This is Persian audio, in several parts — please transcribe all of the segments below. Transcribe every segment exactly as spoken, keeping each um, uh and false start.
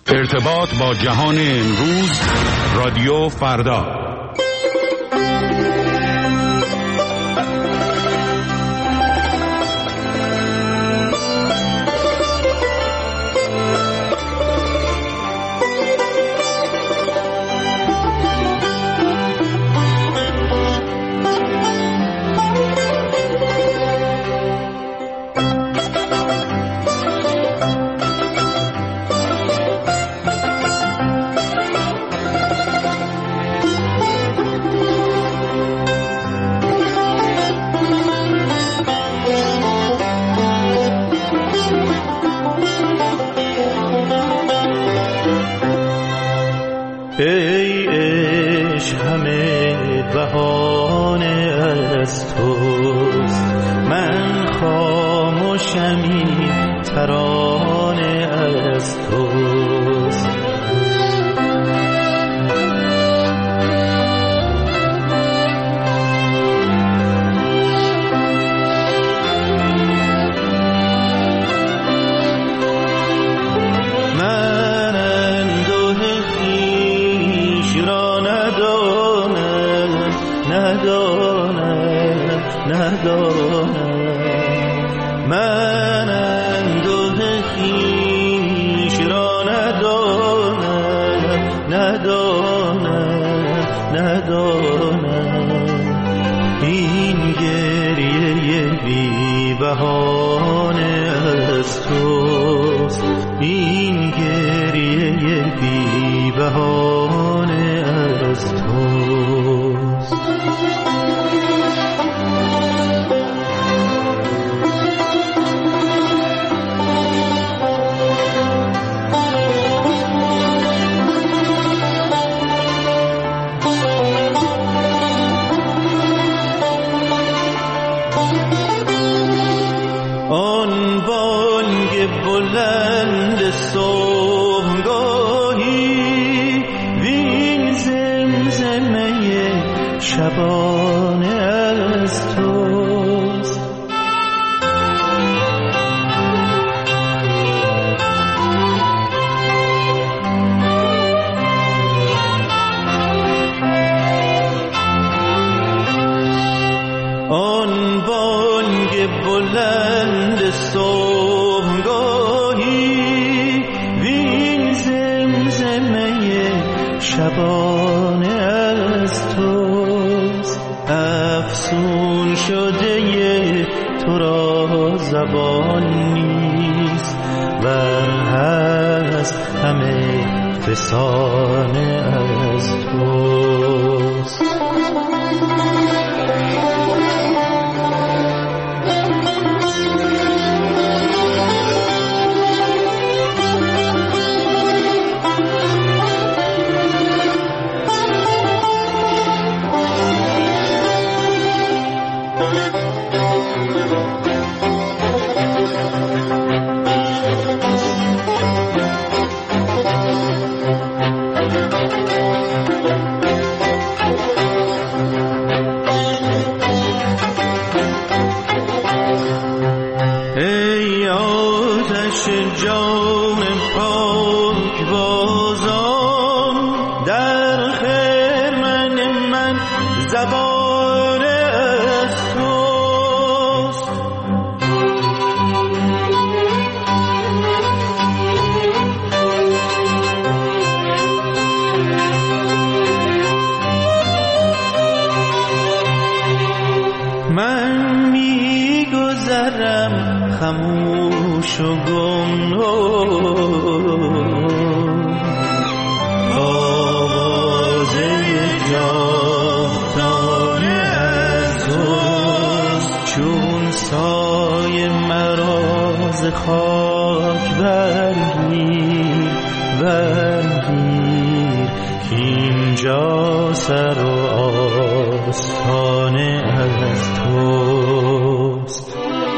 ارتباط با جهان امروز، رادیو فردا. ای عشق همه بهانه از توست، من خاموشمی ترانه از توست. من اندوه خویش را ندانم، ندانم، ندانم. این گریه بی بهانه از توست، این گریه بی بهانه از توست. بلند صبحگاهی وین زمزمه شبانه از توست. آن بانگ بلند صبحگاهی وین زمزمه شبانه از توست. افسون شده تو را زبان نیست، ور هست همه فسانه از توست. ای آتش جام پاک بازان، در خرمن من زبان از توست. من میگذرم خاموش و گمنام، آوازه جاودانه از توست. چون سایه مرا ز خاک برگیر، برگیر کاینجا سر و آستانه از توست.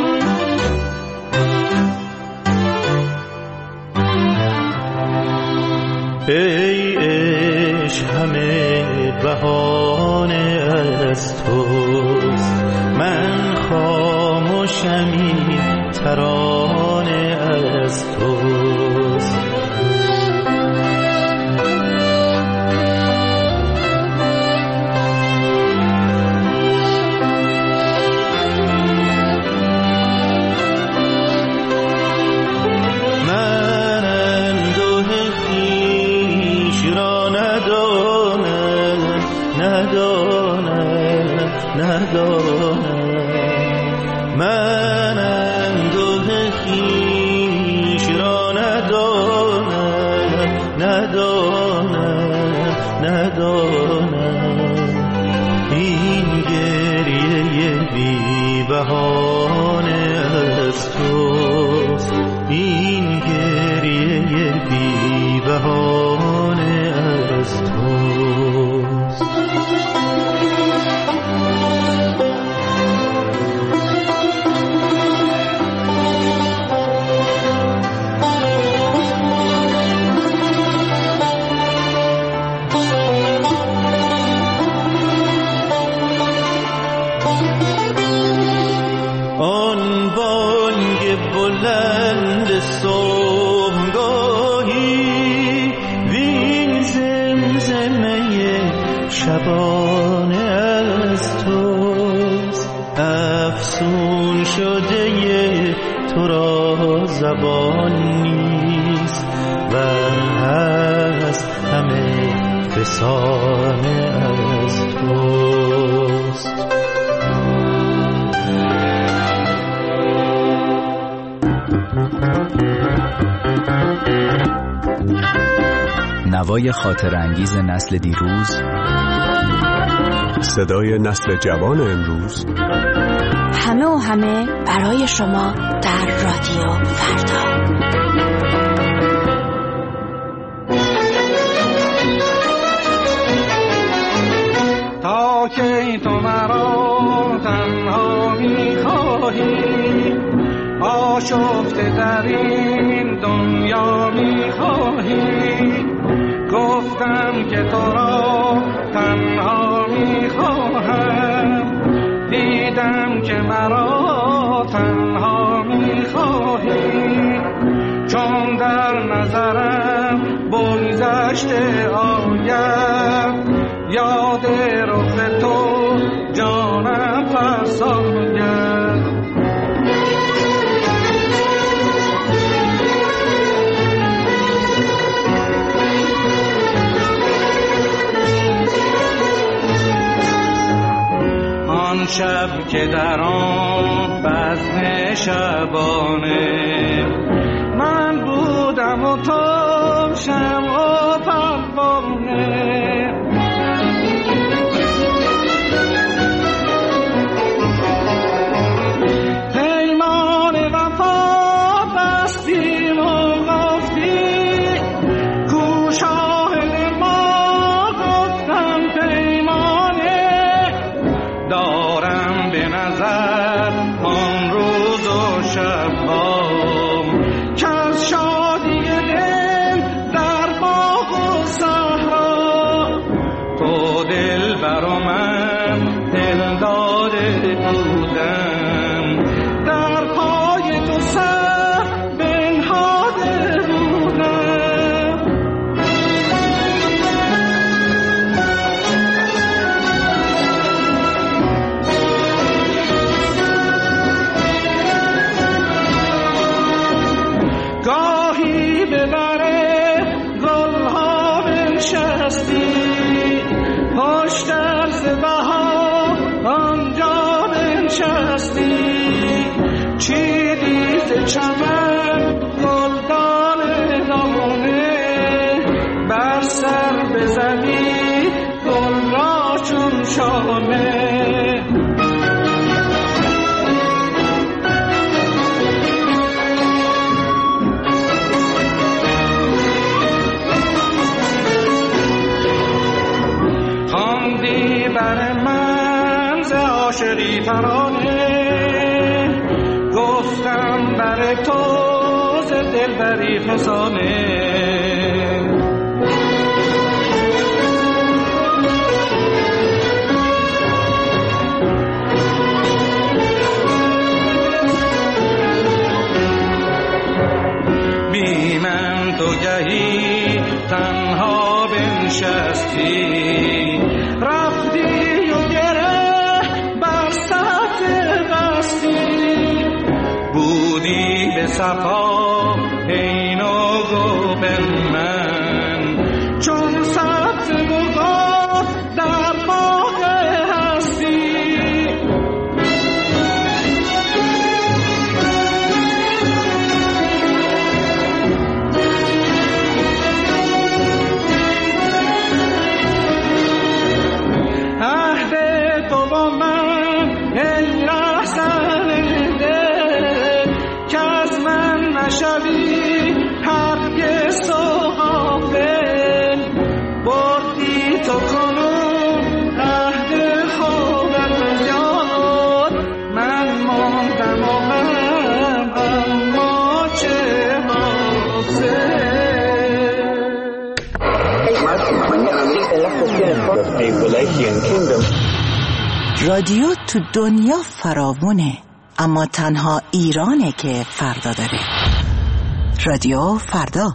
ای عشق همه بهانه از توست، من خاموشمی ترانه از توست. ندانم ندانم این گریه بی بهانه از توست، این گریه بی بهانه از توست. بلند صبحگاهی وین زمزمه شبانه از توست، افسون شده تو را زبان نیست و هست همه فسانه از توست. نوای خاطر انگیز نسل دیروز، صدای نسل جوان امروز، همه و همه برای شما در رادیو فردا. تا کی تو مرا تنها می‌خواهی، آشفته در این دنیا می‌خواهی، گفتم که تو را تنها می‌خواهم، دیدم که مرا تنها می‌خواهی، چون در نظرم بگذشته آید، یاد رخ تو جانم فرساید. آن شب که در آن بزم شبانه من بودم و تو شمع و پروانه، پیمان وفا بستیم و گفتی، کو شاهد ما گفتم پیمانه، دارم به نظر آن روز و شبام که از شادی دل در باغ و صحرا، تو دل برا من دل داده بودم، در پای تو سر بنهاده بودم. گاهی به بر گلها بنشستی، پشت از بها آنجا بنشستی، چیدی ز چمن گلدان دانه، بر سر بزنی گل را چون شانه. خواندی بر من ز عاشقی ترانه، گفتم بر تو ز دلبری فسانه. بی من تو گهی تنها بنشستی، رفتی و گره بر سطح بستی، بودی به صفا عین و گوبن من، چون سطح بگاه در باغ هستی. رادیو تو دنیا فراوونه، اما تنها ایرانه که فردا داره. رادیو فردا.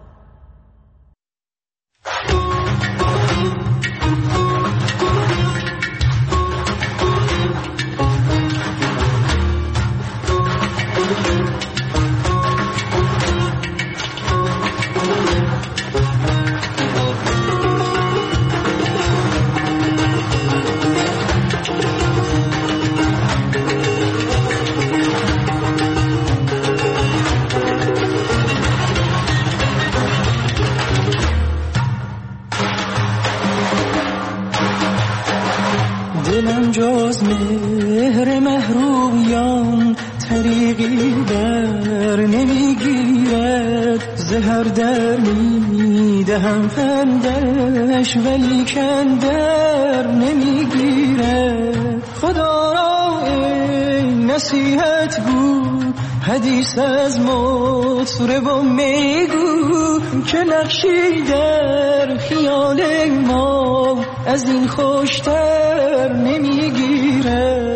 دلم جز مهر محرویان طریقی در نمیگیرد، زهر در میدهم پندش ولی کن در نمیگیرد. خدا را ای نصیحت گو، حدیث از مطرب میگو که نقشی در خیال ما از این خوشتر نمیگیره.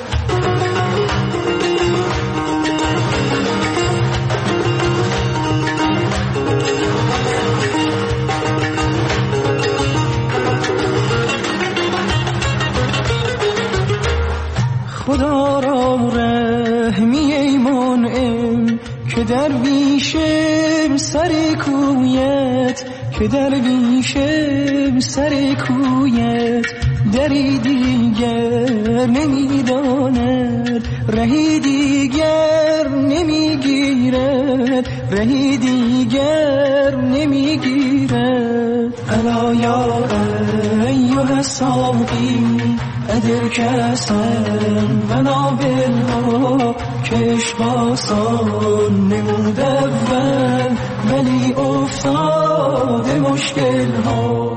خدا را رحمی ای منعم که درویشم سر کویت، که درویشم سر کویت. دری دیگر نمیداند رهی دیگر نمیگیرد، رهی دیگر نمیگیرد. الا یا ایها الساقی ادر کسن و نابلها که عشق آسان نمود اول ولی افتاد مشکل ها.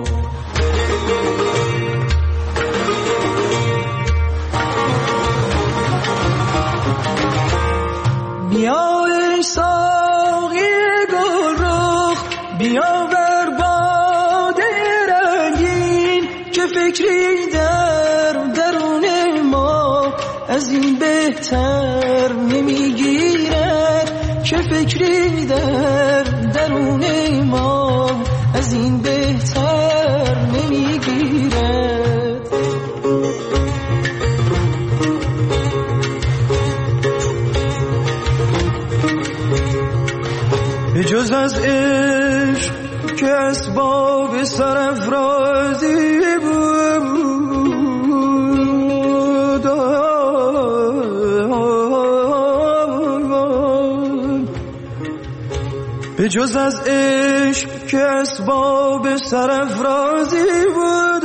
بیا ای ساقی گل رخ، بیا بر باده رنگین که فکری در درون ما از این بهتر نمیگیرد، که فکری در درون ما از این بهتر نمیگیرد. به جز از عشق که اسباب سرافرازی بود، به جز از عشق که اسباب سرافرازی بود،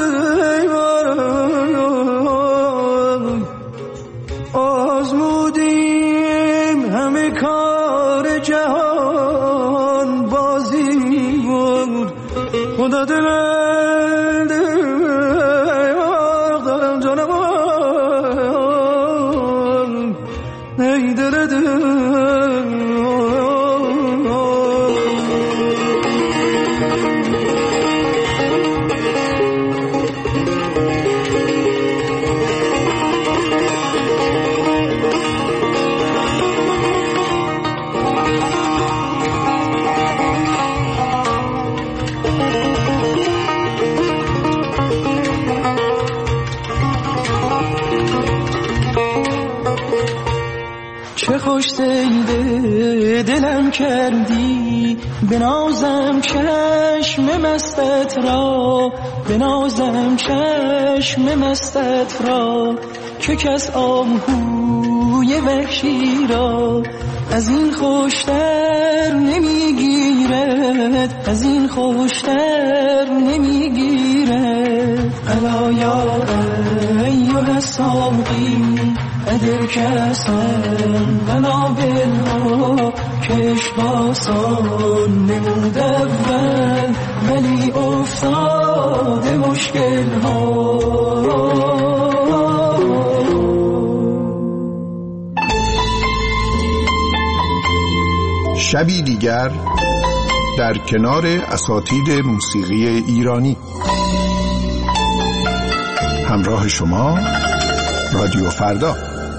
آزمودیم همه کار جهان بازی بود. خدا دلم دارم جانم ای دل دل. چه خوش دل دلم کردی، بنازم چشم مستت را، بنازم چشم مستت را، که کس آهوی وحشی را از این خوشتر نمیگیرد، از این خوشتر نمیگیرد. الا یا ایها الساقی ادر کسن و نابلها که عشق آسان نمود اول ولی افتاد مشکل ها. شبی دیگر در کنار اساتید موسیقی ایرانی. همراه شما رادیو فردا.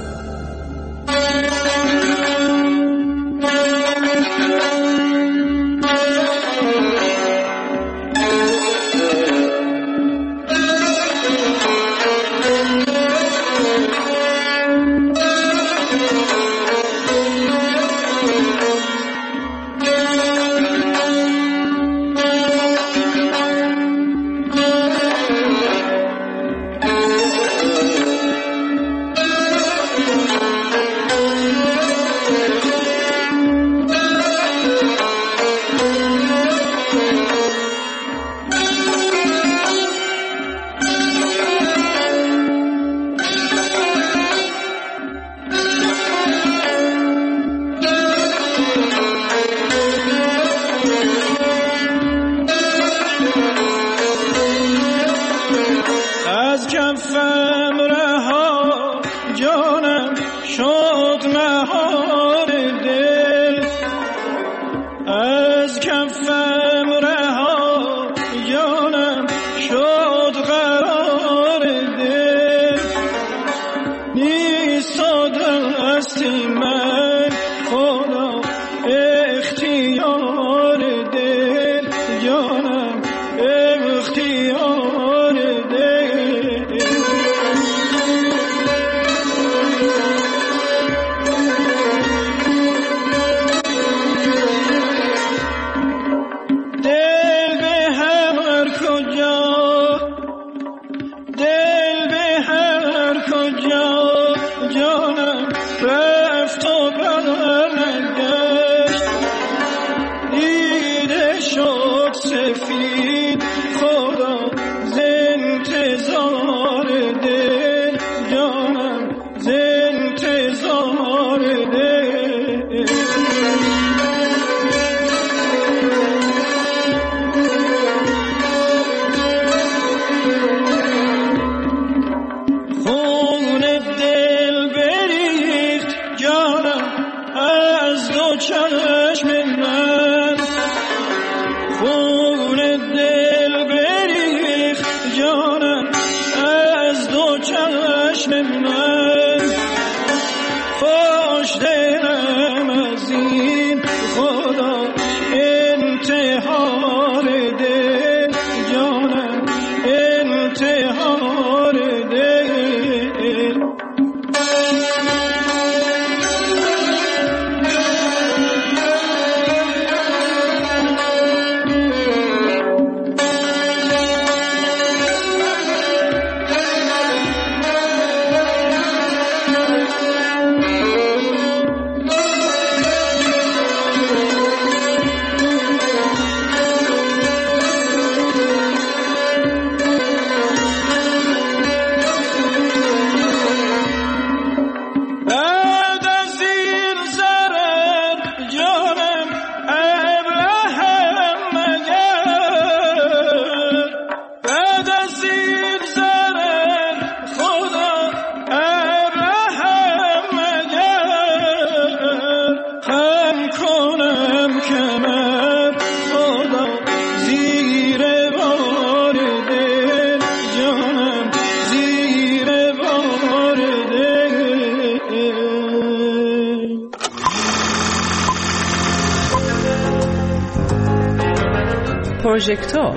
پروژکتور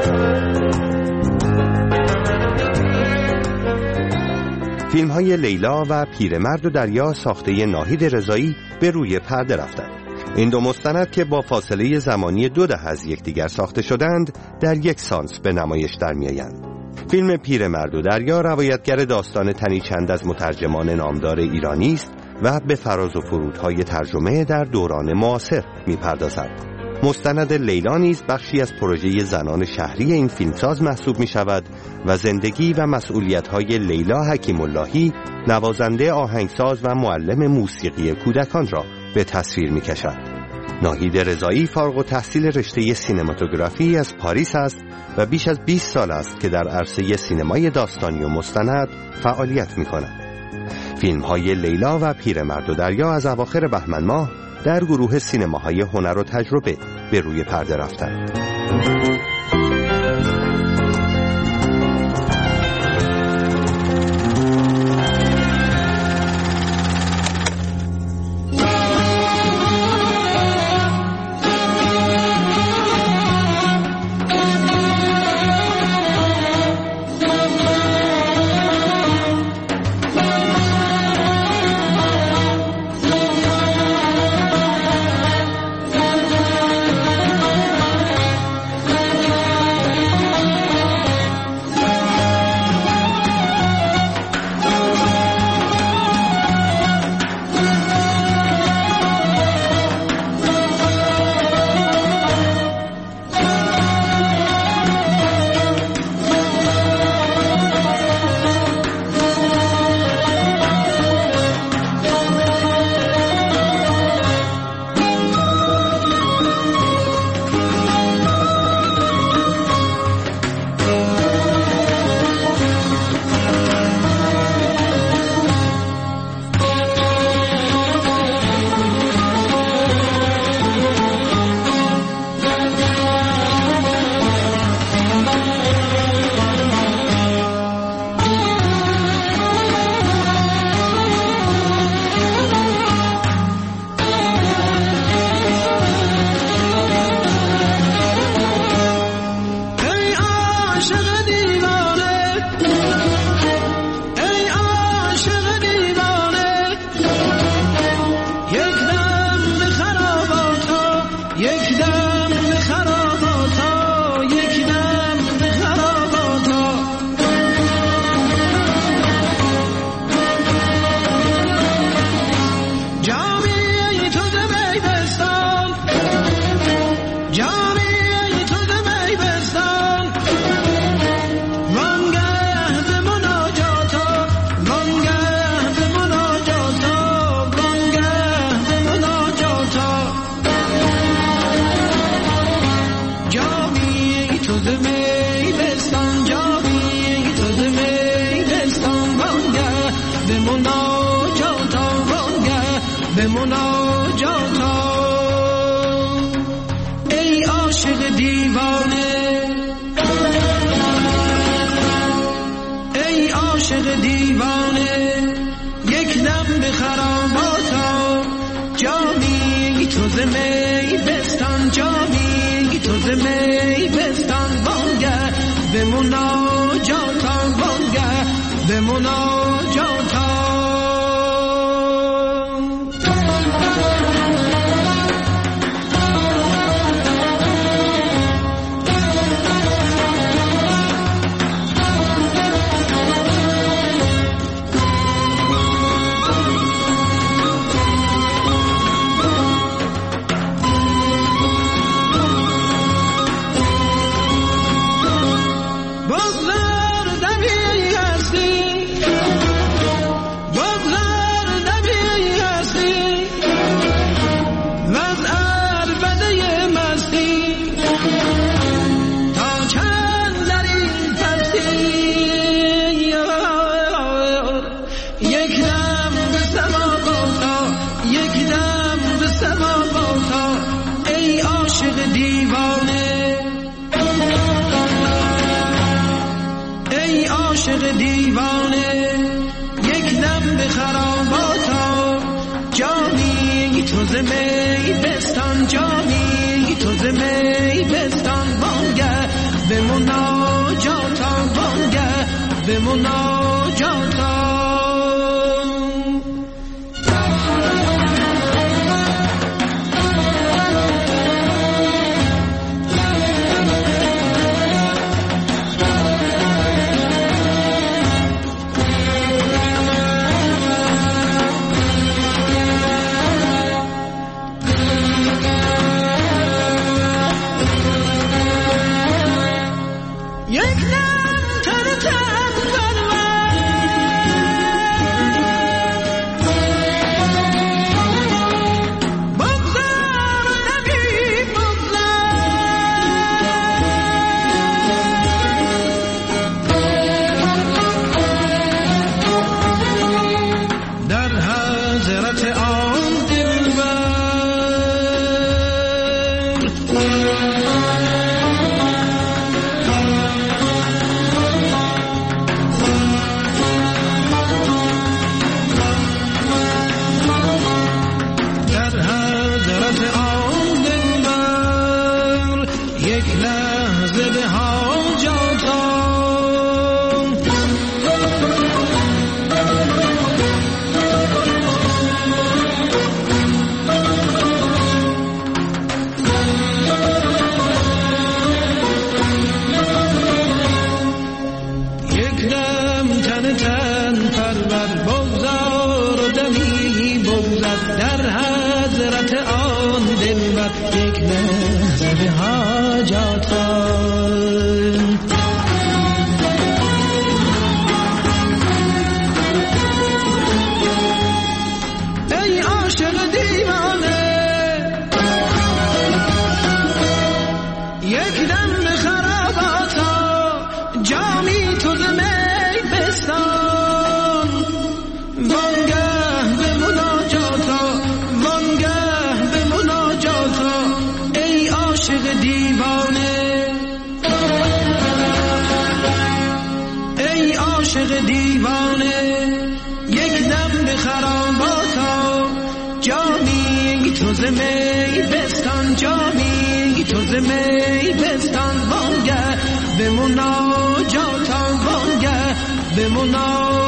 فیلم های لیلا و پیرمرد و دریا ساخته ناهید رضایی به روی پرده رفتند. این دو مستند که با فاصله زمانی دو دهه از یکدیگر ساخته شدند در یک سانس به نمایش در می‌آیند. فیلم پیرمرد و دریا روایتگر داستان تنی چند از مترجمان نامدار ایرانی است و به فراز و فرودهای ترجمه در دوران معاصر می‌پردازد. مستند لیلا نیز بخشی از پروژه زنان شهری این فیلمساز محسوب می شود و زندگی و مسئولیت‌های لیلا حکیم اللهی، نوازنده آهنگساز و معلم موسیقی کودکان را به تصویر می کشد. ناهید رضایی فارغ التحصیل رشته سینماتوگرافی از پاریس است و بیش از بیست سال است که در عرصه سینمای داستانی و مستند فعالیت می کند. فیلم‌های لیلا و پیرمرد و دریا از اواخر بهمن ماه در گروه سینماهای هنر و تجربه به روی پرده رفتند. مناجاتا ای عاشق دیوانه یک دم به خراباتا جامی تو زمی بستان وانگه به مناجاتا وانگه به مناجاتا ای عاشق دیوانه ای عاشق دیوانه یک دم به خراباتا جامی تو زمی بستان جامی تو زمی بستان وانگه به مناجاتا وانگه به مناجاتا